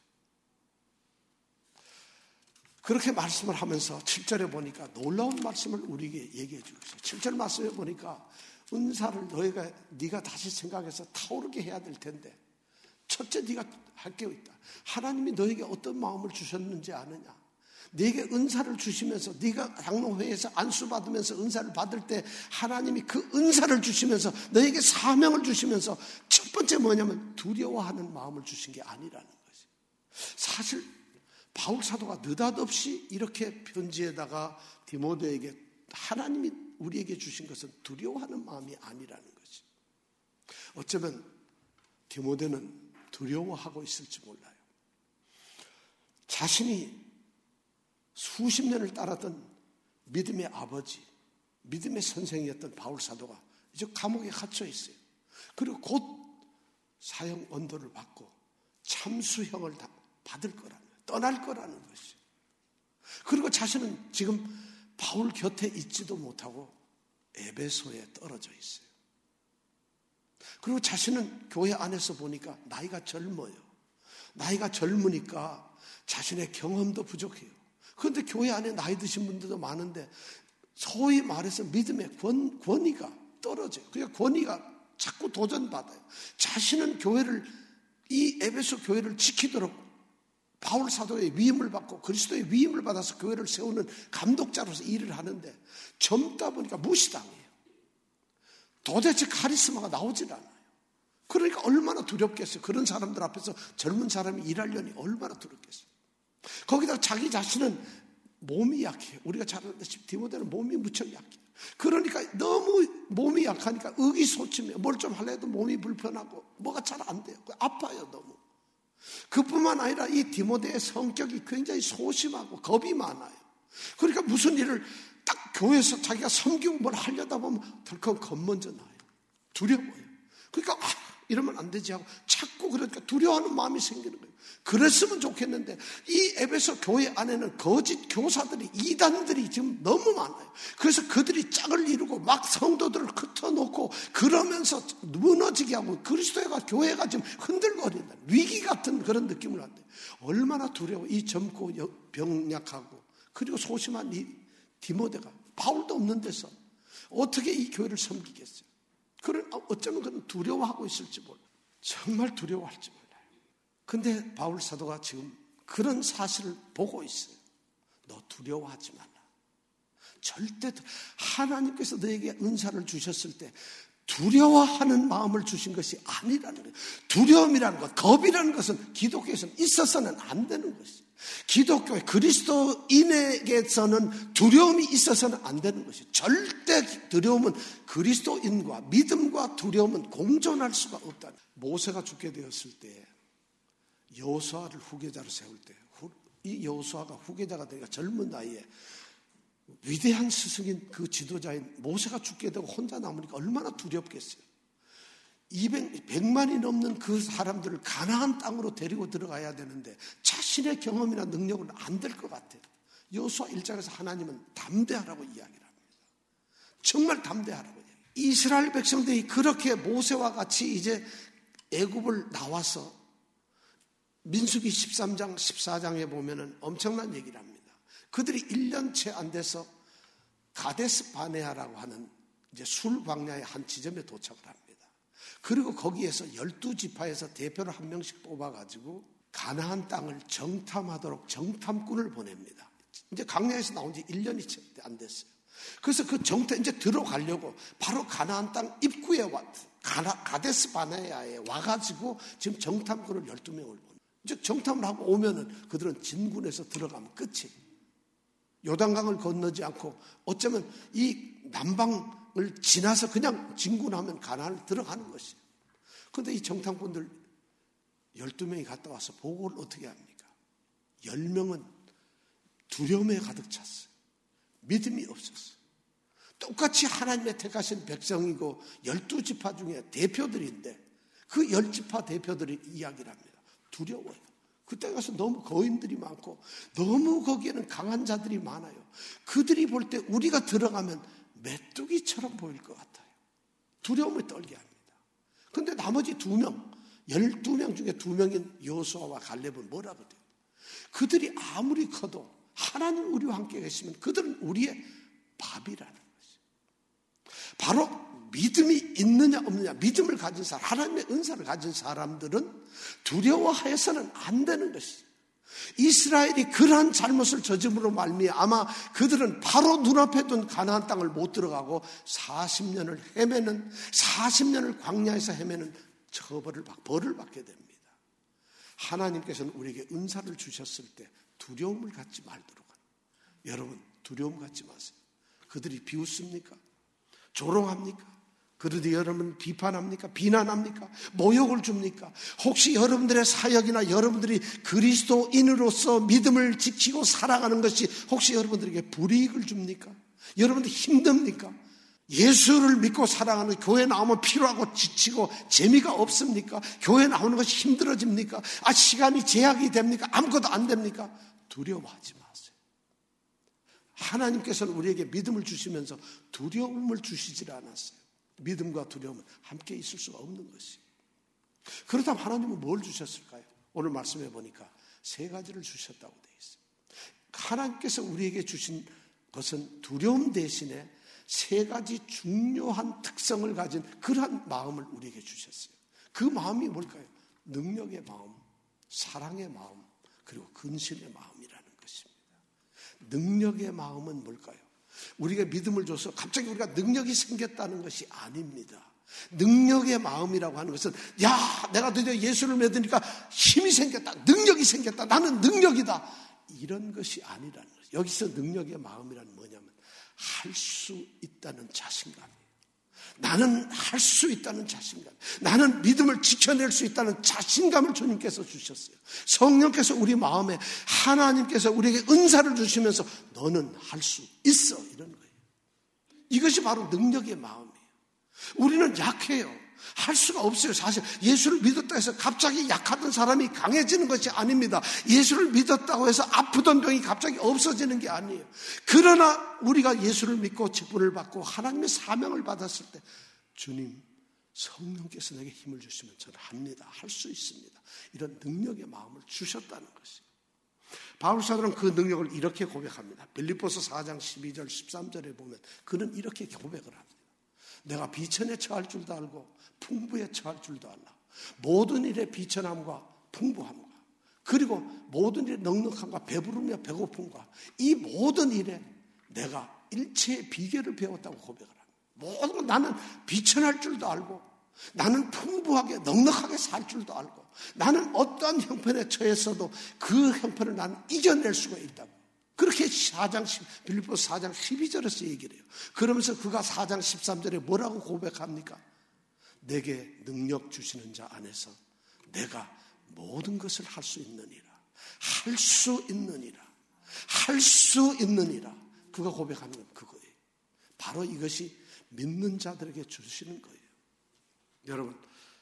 그렇게 말씀을 하면서 칠 절에 보니까 놀라운 말씀을 우리에게 얘기해 주고 있어요. 칠 절 말씀에 보니까 은사를 너희가 네가 다시 생각해서 타오르게 해야 될 텐데 첫째 네가 할 게 있다. 하나님이 너에게 어떤 마음을 주셨는지 아느냐. 네게 은사를 주시면서 네가 장로회에서 안수받으면서 은사를 받을 때 하나님이 그 은사를 주시면서 너에게 사명을 주시면서 첫 번째 뭐냐면 두려워하는 마음을 주신 게 아니라는 것이. 사실 바울 사도가 느닷없이 이렇게 편지에다가 디모데에게 하나님이 우리에게 주신 것은 두려워하는 마음이 아니라는 것이. 어쩌면 디모데는 두려워하고 있을지 몰라요. 자신이 수십 년을 따랐던 믿음의 아버지, 믿음의 선생이었던 바울 사도가 이제 감옥에 갇혀 있어요. 그리고 곧 사형 언도를 받고 참수형을 받을 거라는 거예요. 떠날 거라는 것이. 그리고 자신은 지금 바울 곁에 있지도 못하고 에베소에 떨어져 있어요. 그리고 자신은 교회 안에서 보니까 나이가 젊어요. 나이가 젊으니까 자신의 경험도 부족해요. 그런데 교회 안에 나이 드신 분들도 많은데 소위 말해서 믿음의 권, 권위가 떨어져요. 그러니까 권위가 자꾸 도전받아요. 자신은 교회를, 이 에베소 교회를 지키도록 바울 사도의 위임을 받고 그리스도의 위임을 받아서 교회를 세우는 감독자로서 일을 하는데 젊다 보니까 무시당해요. 도대체 카리스마가 나오질 않아요. 그러니까 얼마나 두렵겠어요. 그런 사람들 앞에서 젊은 사람이 일하려니 얼마나 두렵겠어요. 거기다가 자기 자신은 몸이 약해요. 우리가 잘 알다시피 디모데는 몸이 무척 약해요. 그러니까 너무 몸이 약하니까 의기소침해요. 뭘 좀 하려도 몸이 불편하고 뭐가 잘 안 돼요. 아파요 너무. 그뿐만 아니라 이 디모데의 성격이 굉장히 소심하고 겁이 많아요. 그러니까 무슨 일을 딱 교회에서 자기가 섬기고 뭘 하려다 보면 덜컥 겁 먼저 나요. 두려워요. 그러니까 아, 이러면 안 되지 하고 자꾸 그러니까 두려워하는 마음이 생기는 거예요. 그랬으면 좋겠는데 이 에베소 교회 안에는 거짓 교사들이, 이단들이 지금 너무 많아요. 그래서 그들이 짝을 이루고 막 성도들을 흩어놓고 그러면서 무너지게 하고 그리스도가 교회가 지금 흔들거린다. 위기 같은 그런 느낌을 한대요. 얼마나 두려워. 이 젊고 병약하고 그리고 소심한 이 디모데가 바울도 없는 데서 어떻게 이 교회를 섬기겠어요. 그런 어쩌면 그는 두려워하고 있을지 몰라요. 정말 두려워할지 몰라요. 근데 바울 사도가 지금 그런 사실을 보고 있어요. 너 두려워하지 말라. 절대 하나님께서 너에게 은사를 주셨을 때 두려워하는 마음을 주신 것이 아니라는 거예요. 두려움이라는 것, 겁이라는 것은 기독교에서는 있어서는 안 되는 것이에요. 기독교의 그리스도인에게서는 두려움이 있어서는 안 되는 것이에요. 절대 두려움은 그리스도인과 믿음과 두려움은 공존할 수가 없다. 모세가 죽게 되었을 때 여호수아를 후계자로 세울 때 이 여호수아가 후계자가 되니까 젊은 나이에 위대한 스승인 그 지도자인 모세가 죽게 되고 혼자 남으니까 얼마나 두렵겠어요. 이백, 백만이 넘는 그 사람들을 가나안 땅으로 데리고 들어가야 되는데 자신의 경험이나 능력은 안 될 것 같아요. 여호수아 일 장에서 하나님은 담대하라고 이야기를 합니다. 정말 담대하라고 이야기해요. 이스라엘 백성들이 그렇게 모세와 같이 이제 애굽을 나와서 민수기 십삼 장, 십사 장에 보면은 엄청난 얘기를 합니다. 그들이 일 년 채 안 돼서 가데스 바네아라고 하는 이제 술 광야의 한 지점에 도착을 합니다. 그리고 거기에서 열두 지파에서 대표를 한 명씩 뽑아가지고 가나안 땅을 정탐하도록 정탐꾼을 보냅니다. 이제 광야에서 나온 지 일 년이 채 안 됐어요. 그래서 그 정탐, 이제 들어가려고 바로 가나안 땅 입구에 와, 가나, 가데스 바네아에 와가지고 지금 정탐꾼을 열두 명을 보내요. 이제 정탐을 하고 오면은 그들은 진군에서 들어가면 끝이에요. 요단강을 건너지 않고 어쩌면 이 남방을 지나서 그냥 진군하면 가나안을 들어가는 것이에요. 그런데 이 정탐꾼들 열두 명이 갔다 와서 보고를 어떻게 합니까? 열 명은 두려움에 가득 찼어요. 믿음이 없었어요. 똑같이 하나님의 택하신 백성이고 열두 지파 중에 대표들인데 그 열 지파 대표들이 이야기를 합니다. 두려워요. 그때 가서 너무 거인들이 많고 너무 거기에는 강한 자들이 많아요. 그들이 볼 때 우리가 들어가면 메뚜기처럼 보일 것 같아요. 두려움을 떨게 합니다. 그런데 나머지 두 명, 열두 명 중에 두 명인 여호수아와 갈렙은 뭐라고 돼요? 그들이 아무리 커도 하나님 우리와 함께 계시면 그들은 우리의 밥이라는 것이죠. 바로 믿음이 있느냐 없느냐, 믿음을 가진 사람, 하나님의 은사를 가진 사람들은 두려워하여서는 안 되는 것이죠. 이스라엘이 그러한 잘못을 저짐으로 말미암아 그들은 바로 눈앞에 둔 가나안 땅을 못 들어가고 사십 년을 헤매는, 사십 년을 광야에서 헤매는 처벌을 받, 벌을 받게 됩니다. 하나님께서는 우리에게 은사를 주셨을 때 두려움을 갖지 말도록 합니다. 여러분, 두려움 갖지 마세요. 그들이 비웃습니까? 조롱합니까? 그들이 여러분 비판합니까? 비난합니까? 모욕을 줍니까? 혹시 여러분들의 사역이나 여러분들이 그리스도인으로서 믿음을 지키고 살아가는 것이 혹시 여러분들에게 불이익을 줍니까? 여러분들 힘듭니까? 예수를 믿고 살아가는 교회 나오면 피로하고 지치고 재미가 없습니까? 교회 나오는 것이 힘들어집니까? 아, 시간이 제약이 됩니까? 아무것도 안 됩니까? 두려워하지 마세요. 하나님께서는 우리에게 믿음을 주시면서 두려움을 주시질 않았어요. 믿음과 두려움은 함께 있을 수가 없는 것이에요. 그렇다면 하나님은 뭘 주셨을까요? 오늘 말씀해 보니까 세 가지를 주셨다고 되어 있어요. 하나님께서 우리에게 주신 것은 두려움 대신에 세 가지 중요한 특성을 가진 그러한 마음을 우리에게 주셨어요. 그 마음이 뭘까요? 능력의 마음, 사랑의 마음, 그리고 근신의 마음이라는 것입니다. 능력의 마음은 뭘까요? 우리가 믿음을 줘서 갑자기 우리가 능력이 생겼다는 것이 아닙니다. 능력의 마음이라고 하는 것은 야, 내가 드디어 예수를 믿으니까 힘이 생겼다, 능력이 생겼다, 나는 능력이다, 이런 것이 아니라는 거죠. 여기서 능력의 마음이란 뭐냐면 할 수 있다는 자신감이에요. 나는 할 수 있다는 자신감, 나는 믿음을 지켜낼 수 있다는 자신감을 주님께서 주셨어요. 성령께서 우리 마음에, 하나님께서 우리에게 은사를 주시면서 너는 할 수 있어, 이런 거예요. 이것이 바로 능력의 마음이에요. 우리는 약해요. 할 수가 없어요. 사실 예수를 믿었다 해서 갑자기 약하던 사람이 강해지는 것이 아닙니다. 예수를 믿었다고 해서 아프던 병이 갑자기 없어지는 게 아니에요. 그러나 우리가 예수를 믿고 직분을 받고 하나님의 사명을 받았을 때 주님, 성령께서 내게 힘을 주시면 저는 합니다, 할 수 있습니다, 이런 능력의 마음을 주셨다는 것이에요. 바울사도는 그 능력을 이렇게 고백합니다. 빌립보서 사 장 십이 절 십삼 절에 보면 그는 이렇게 고백을 합니다. 내가 비천에 처할 줄도 알고 풍부에 처할 줄도 알라. 모든 일에 비천함과 풍부함과 그리고 모든 일에 넉넉함과 배부름과 배고픔과 이 모든 일에 내가 일체의 비결을 배웠다고 고백을 합니다. 모든 건 나는 비천할 줄도 알고 나는 풍부하게 넉넉하게 살 줄도 알고 나는 어떠한 형편에 처했어도 그 형편을 나는 이겨낼 수가 있다고. 그렇게 사 장, 빌립보서 사 장 십이 절에서 얘기를 해요. 그러면서 그가 사 장 십삼 절에 뭐라고 고백합니까? 내게 능력 주시는 자 안에서 내가 모든 것을 할 수 있느니라. 할 수 있느니라. 할 수 있느니라. 그가 고백하는 건 그거예요. 바로 이것이 믿는 자들에게 주시는 거예요. 여러분,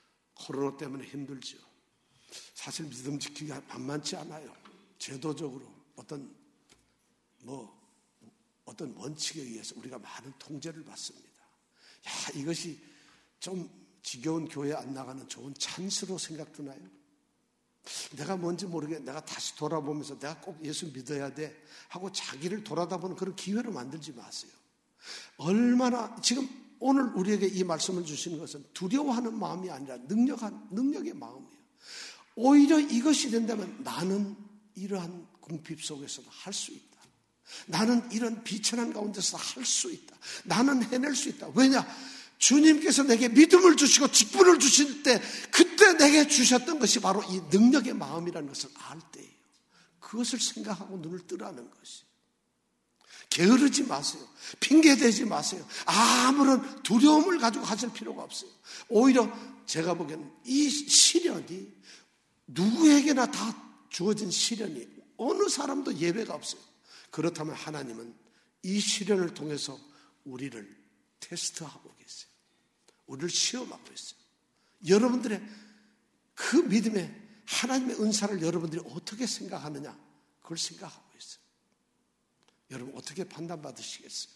코로나 때문에 힘들지요. 사실 믿음 지키기가 만만치 않아요. 제도적으로 어떤 뭐 어떤 원칙에 의해서 우리가 많은 통제를 받습니다. 야, 이것이 좀 지겨운 교회 안 나가는 좋은 찬스로 생각드나요? 내가 뭔지 모르게 내가 다시 돌아보면서 내가 꼭 예수 믿어야 돼 하고 자기를 돌아다보는 그런 기회를 만들지 마세요. 얼마나 지금 오늘 우리에게 이 말씀을 주시는 것은 두려워하는 마음이 아니라 능력한, 능력의 마음이에요. 오히려 이것이 된다면 나는 이러한 궁핍 속에서도 할 수 있다. 나는 이런 비천한 가운데서 할 수 있다. 나는 해낼 수 있다. 왜냐? 주님께서 내게 믿음을 주시고 직분을 주실 때 그때 내게 주셨던 것이 바로 이 능력의 마음이라는 것을 알 때예요. 그것을 생각하고 눈을 뜨라는 것이. 게으르지 마세요. 핑계대지 마세요. 아무런 두려움을 가지고 하실 필요가 없어요. 오히려 제가 보기에는 이 시련이 누구에게나 다 주어진 시련이 어느 사람도 예외가 없어요. 그렇다면 하나님은 이 시련을 통해서 우리를 테스트하고 계세요. 우리를 시험하고 있어요. 여러분들의 그 믿음의 하나님의 은사를 여러분들이 어떻게 생각하느냐, 그걸 생각하고 있어요. 여러분 어떻게 판단받으시겠어요?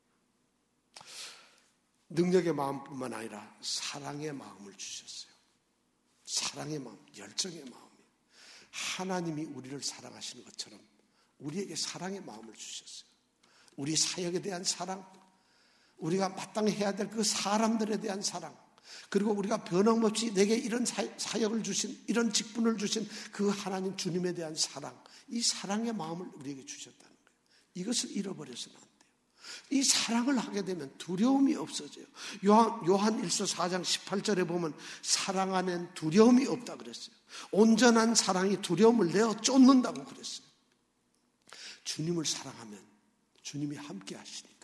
능력의 마음뿐만 아니라 사랑의 마음을 주셨어요. 사랑의 마음, 열정의 마음이에요. 하나님이 우리를 사랑하시는 것처럼 우리에게 사랑의 마음을 주셨어요. 우리 사역에 대한 사랑, 우리가 마땅히 해야 될 그 사람들에 대한 사랑, 그리고 우리가 변함없이 내게 이런 사역을 주신, 이런 직분을 주신 그 하나님 주님에 대한 사랑, 이 사랑의 마음을 우리에게 주셨다는 거예요. 이것을 잃어버려서는 안 돼요. 이 사랑을 하게 되면 두려움이 없어져요. 요한, 요한 일서 사 장 십팔 절에 보면 사랑 안엔 두려움이 없다 그랬어요. 온전한 사랑이 두려움을 내어 쫓는다고 그랬어요. 주님을 사랑하면 주님이 함께 하시니까요.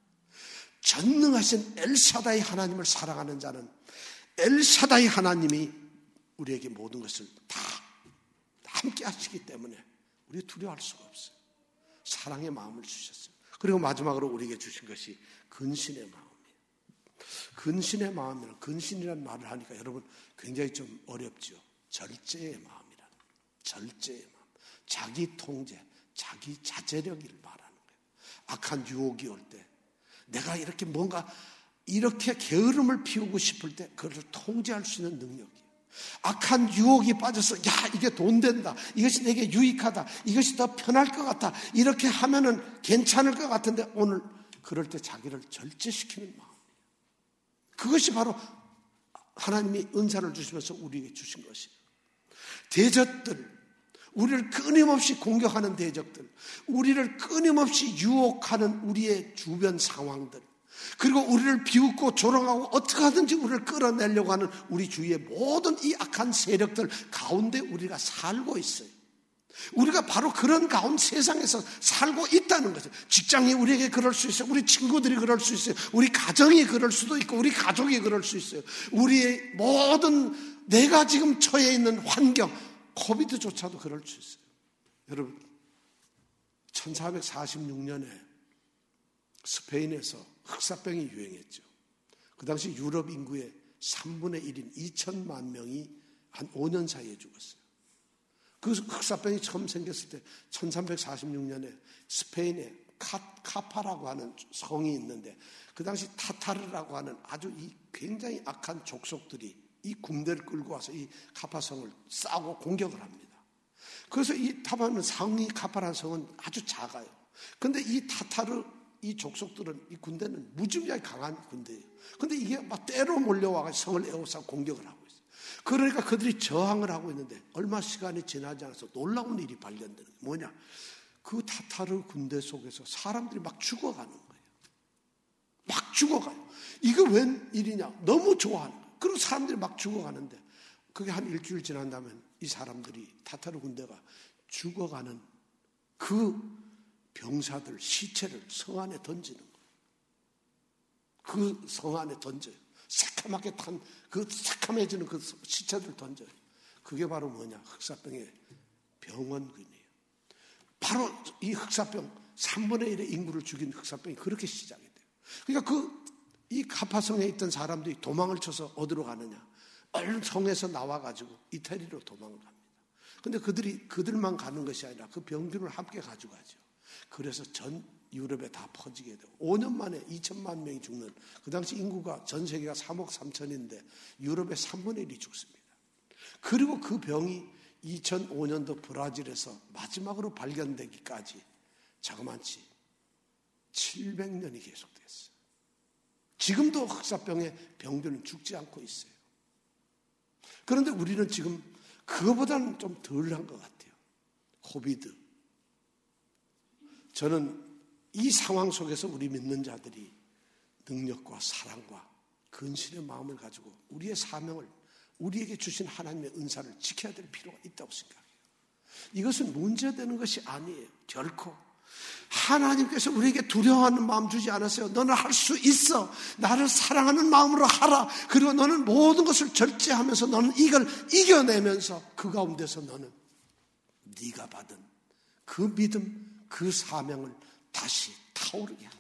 전능하신 엘샤다이 하나님을 사랑하는 자는 엘샤다이 하나님이 우리에게 모든 것을 다 함께 하시기 때문에 우리 두려워할 수가 없어요. 사랑의 마음을 주셨어요. 그리고 마지막으로 우리에게 주신 것이 근신의 마음이에요. 근신의 마음이란, 근신이라는 말을 하니까 여러분 굉장히 좀 어렵죠. 절제의 마음이라는, 절제의 마음, 자기 통제, 자기 자제력을 말하는 거예요. 악한 유혹이 올 때 내가 이렇게 뭔가 이렇게 게으름을 피우고 싶을 때 그것을 통제할 수 있는 능력이에요. 악한 유혹이 빠져서 야 이게 돈 된다, 이것이 내게 유익하다, 이것이 더 편할 것 같다, 이렇게 하면은 괜찮을 것 같은데 오늘 그럴 때 자기를 절제시키는 마음이에요. 그것이 바로 하나님이 은사를 주시면서 우리에게 주신 것이에요. 대적들, 우리를 끊임없이 공격하는 대적들, 우리를 끊임없이 유혹하는 우리의 주변 상황들, 그리고 우리를 비웃고 조롱하고 어떻게 하든지 우리를 끌어내려고 하는 우리 주위의 모든 이 악한 세력들 가운데 우리가 살고 있어요. 우리가 바로 그런 가운데 세상에서 살고 있다는 거죠. 직장이 우리에게 그럴 수 있어요. 우리 친구들이 그럴 수 있어요. 우리 가정이 그럴 수도 있고 우리 가족이 그럴 수 있어요. 우리의 모든 내가 지금 처해 있는 환경, 코비드조차도 그럴 수 있어요. 여러분, 천사백사십육 년에 스페인에서 흑사병이 유행했죠. 그 당시 유럽 인구의 삼분의 일인 이천만 명이 한 오 년 사이에 죽었어요. 그 흑사병이 처음 생겼을 때 천삼백사십육 년에 스페인에 카, 카파라고 하는 성이 있는데 그 당시 타타르라고 하는 아주 이 굉장히 악한 족속들이 이 군대를 끌고 와서 이 카파성을 싸고 공격을 합니다. 그래서 이 타파는 상위 카파라는 성은 아주 작아요. 그런데 이 타타르 이 족속들은, 이 군대는 무지무지하게 강한 군대예요. 그런데 이게 막 때로 몰려와서 성을 에워싸 공격을 하고 있어요. 그러니까 그들이 저항을 하고 있는데 얼마 시간이 지나지 않아서 놀라운 일이 발견되는 거예요. 뭐냐? 그 타타르 군대 속에서 사람들이 막 죽어가는 거예요. 막 죽어가요. 이거 웬 일이냐? 너무 좋아하는 거예요. 그리고 사람들이 막 죽어가는데 그게 한 일주일 지난다면 이 사람들이 타타르 군대가 죽어가는 그 병사들 시체를 성 안에 던지는 거예요. 그 성 안에 던져요. 새카맣게 탄 그 새카매지는 그 시체들 던져요. 그게 바로 뭐냐? 흑사병의 병원군이에요. 바로 이 흑사병 삼분의 일의 인구를 죽인 흑사병이 그렇게 시작이 돼요. 그러니까 그 이 카파성에 있던 사람들이 도망을 쳐서 어디로 가느냐? 얼른 성에서 나와가지고 이태리로 도망갑니다. 근데 그들이 그들만 가는 것이 아니라 그 병균을 함께 가져가죠. 그래서 전 유럽에 다 퍼지게 되고 오 년 만에 이천만 명이 죽는, 그 당시 인구가 전 세계가 삼억 삼천인데 유럽의 삼분의 일이 죽습니다. 그리고 그 병이 이천오 년도 브라질에서 마지막으로 발견되기까지 자그마치 칠백 년이 계속됐어요. 지금도 흑사병에 병들은 죽지 않고 있어요. 그런데 우리는 지금 그거보다는 좀 덜한 것 같아요. 코비드. 저는 이 상황 속에서 우리 믿는 자들이 능력과 사랑과 근신의 마음을 가지고 우리의 사명을, 우리에게 주신 하나님의 은사를 지켜야 될 필요가 있다고 생각해요. 이것은 문제되는 것이 아니에요. 결코. 하나님께서 우리에게 두려워하는 마음 주지 않았어요. 너는 할 수 있어. 나를 사랑하는 마음으로 하라. 그리고 너는 모든 것을 절제하면서 너는 이걸 이겨내면서 그 가운데서 너는 네가 받은 그 믿음, 그 사명을 다시 타오르게 하라.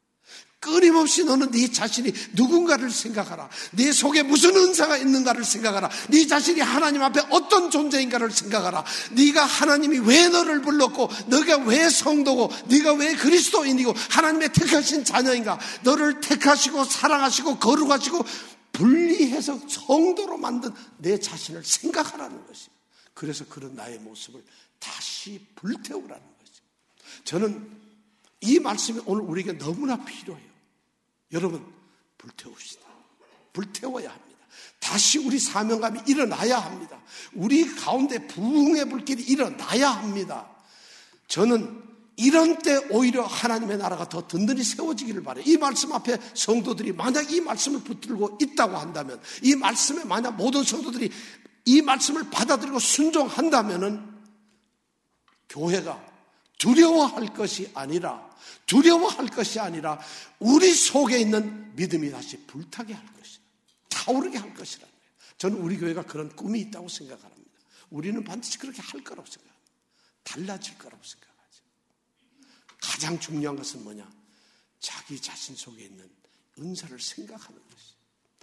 끊임없이 너는 네 자신이 누군가를 생각하라. 네 속에 무슨 은사가 있는가를 생각하라. 네 자신이 하나님 앞에 어떤 존재인가를 생각하라. 네가 하나님이 왜 너를 불렀고, 너가 왜 성도고, 네가 왜 그리스도인이고 하나님의 택하신 자녀인가. 너를 택하시고 사랑하시고 거룩하시고 분리해서 성도로 만든 내 자신을 생각하라는 것이. 그래서 그런 나의 모습을 다시 불태우라는 거죠. 저는 이 말씀이 오늘 우리에게 너무나 필요해요. 여러분, 불태웁시다. 불태워야 합니다. 다시 우리 사명감이 일어나야 합니다. 우리 가운데 부흥의 불길이 일어나야 합니다. 저는 이런 때 오히려 하나님의 나라가 더 든든히 세워지기를 바라요. 이 말씀 앞에 성도들이 만약 이 말씀을 붙들고 있다고 한다면, 이 말씀에 만약 모든 성도들이 이 말씀을 받아들이고 순종한다면은 교회가 두려워할 것이 아니라 두려워할 것이 아니라 우리 속에 있는 믿음이 다시 불타게 할 것이다. 타오르게 할 것이라는 거예요. 저는 우리 교회가 그런 꿈이 있다고 생각합니다. 우리는 반드시 그렇게 할 거라고 생각합니다. 달라질 거라고 생각하죠. 가장 중요한 것은 뭐냐? 자기 자신 속에 있는 은사를 생각하는 것이죠.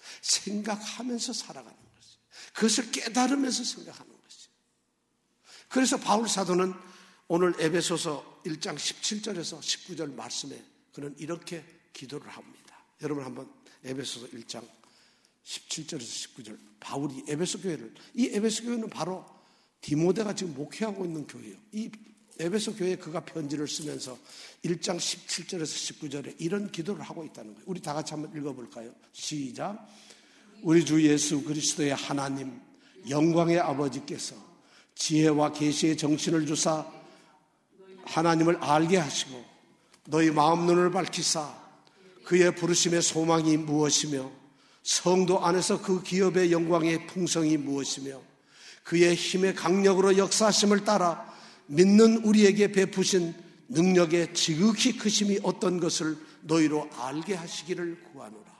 생각하면서 살아가는 것이죠. 그것을 깨달으면서 생각하는 것이죠. 그래서 바울 사도는 오늘 에베소서 일 장 십칠 절에서 십구 절 말씀에 그는 이렇게 기도를 합니다. 여러분 한번 에베소서 일 장 십칠 절에서 십구 절, 바울이 에베소 교회를, 이 에베소 교회는 바로 디모데가 지금 목회하고 있는 교회예요. 이 에베소 교회에 그가 편지를 쓰면서 일 장 십칠 절에서 십구 절에 이런 기도를 하고 있다는 거예요. 우리 다 같이 한번 읽어볼까요? 시작. 우리 주 예수 그리스도의 하나님 영광의 아버지께서 지혜와 계시의 정신을 주사 하나님을 알게 하시고 너희 마음 눈을 밝히사 그의 부르심의 소망이 무엇이며 성도 안에서 그 기업의 영광의 풍성이 무엇이며 그의 힘의 강력으로 역사하심을 따라 믿는 우리에게 베푸신 능력의 지극히 크심이 어떤 것을 너희로 알게 하시기를 구하노라.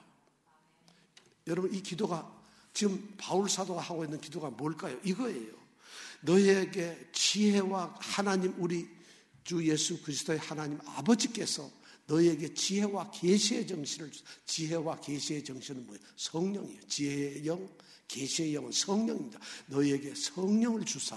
여러분, 이 기도가 지금 바울 사도가 하고 있는 기도가 뭘까요? 이거예요. 너희에게 지혜와 하나님 우리 주 예수 그리스도의 하나님 아버지께서 너희에게 지혜와 계시의 정신을 주사. 지혜와 계시의 정신은 뭐예요? 성령이에요. 지혜의 영, 계시의 영은 성령입니다. 너희에게 성령을 주사.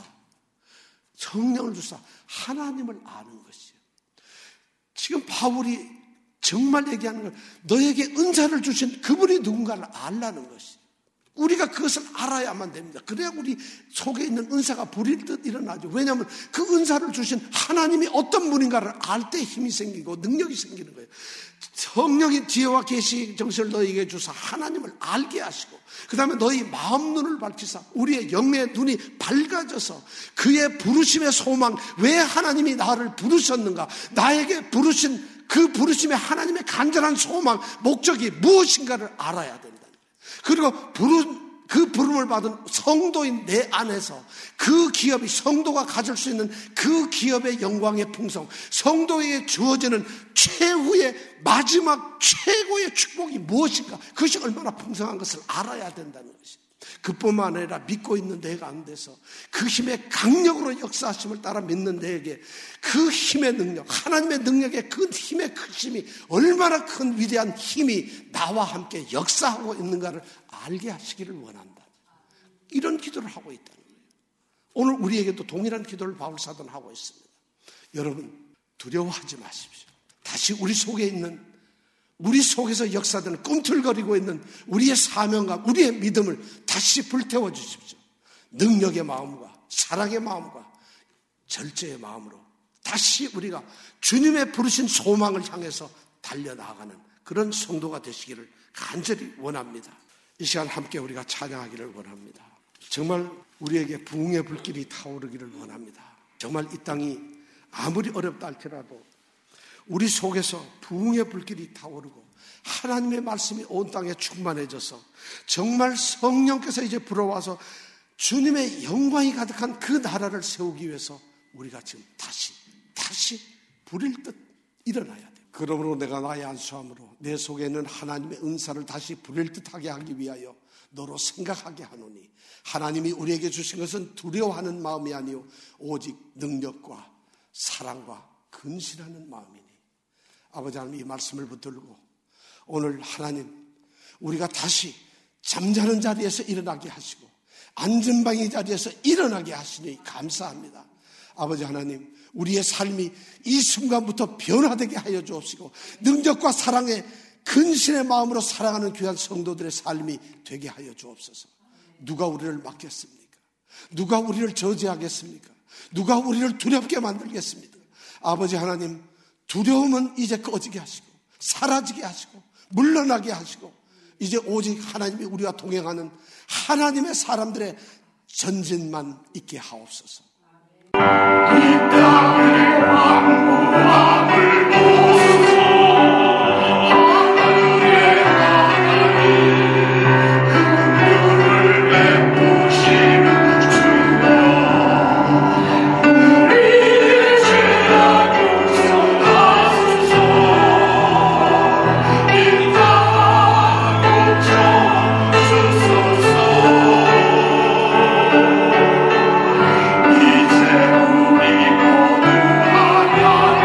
성령을 주사. 하나님을 아는 것이에요. 지금 바울이 정말 얘기하는 건 너희에게 은사를 주신 그분이 누군가를 알라는 것이에요. 우리가 그것을 알아야만 됩니다. 그래야 우리 속에 있는 은사가 불일 듯 일어나죠. 왜냐하면 그 은사를 주신 하나님이 어떤 분인가를 알 때 힘이 생기고 능력이 생기는 거예요. 성령이 지혜와 계시 정신을 너희에게 주사 하나님을 알게 하시고 그 다음에 너희 마음 눈을 밝히사 우리의 영의 눈이 밝아져서 그의 부르심의 소망, 왜 하나님이 나를 부르셨는가, 나에게 부르신 그 부르심의 하나님의 간절한 소망, 목적이 무엇인가를 알아야 된다. 그리고 부르, 그 부름을 받은 성도인 내 안에서 그 기업이, 성도가 가질 수 있는 그 기업의 영광의 풍성, 성도에게 주어지는 최후의 마지막 최고의 축복이 무엇인가, 그것이 얼마나 풍성한 것을 알아야 된다는 것이. 그뿐만 아니라 믿고 있는 내 가운데서 그 힘의 강력으로 역사하심을 따라 믿는 내에게 그 힘의 능력, 하나님의 능력의 그 힘의 크심이 얼마나 큰 위대한 힘이 나와 함께 역사하고 있는가를 알게 하시기를 원한다. 이런 기도를 하고 있다는 거예요. 오늘 우리에게도 동일한 기도를 바울사도는 하고 있습니다. 여러분, 두려워하지 마십시오. 다시 우리 속에 있는, 우리 속에서 역사되는, 꿈틀거리고 있는 우리의 사명과 우리의 믿음을 다시 불태워 주십시오. 능력의 마음과 사랑의 마음과 절제의 마음으로 다시 우리가 주님의 부르신 소망을 향해서 달려나가는 그런 성도가 되시기를 간절히 원합니다. 이 시간 함께 우리가 찬양하기를 원합니다. 정말 우리에게 부흥의 불길이 타오르기를 원합니다. 정말 이 땅이 아무리 어렵다 할지라도 우리 속에서 부흥의 불길이 타오르고 하나님의 말씀이 온 땅에 충만해져서 정말 성령께서 이제 불어와서 주님의 영광이 가득한 그 나라를 세우기 위해서 우리가 지금 다시 다시 부릴 듯 일어나야 돼요. 그러므로 내가 나의 안수함으로 내 속에 있는 하나님의 은사를 다시 부릴 듯하게 하기 위하여 너로 생각하게 하노니, 하나님이 우리에게 주신 것은 두려워하는 마음이 아니요 오직 능력과 사랑과 근신하는 마음이니. 아버지 하나님, 이 말씀을 붙들고 오늘 하나님, 우리가 다시 잠자는 자리에서 일어나게 하시고 앉은 방의 자리에서 일어나게 하시니 감사합니다. 아버지 하나님, 우리의 삶이 이 순간부터 변화되게 하여 주옵시고 능력과 사랑의 근신의 마음으로 사랑하는 귀한 성도들의 삶이 되게 하여 주옵소서. 누가 우리를 막겠습니까? 누가 우리를 저지하겠습니까? 누가 우리를 두렵게 만들겠습니까? 아버지 하나님, 두려움은 이제 꺼지게 하시고 사라지게 하시고 물러나게 하시고 이제 오직 하나님이 우리와 동행하는 하나님의 사람들의 전진만 있게 하옵소서. 이 땅의 왕궁함을 보소서. 하늘의 하나님, 긍휼을 베푸시는 주여, 우리의 죄악 용서하소서. 이 땅 고쳐주소서. 이제 우리 모두 하나님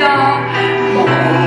감사합니다.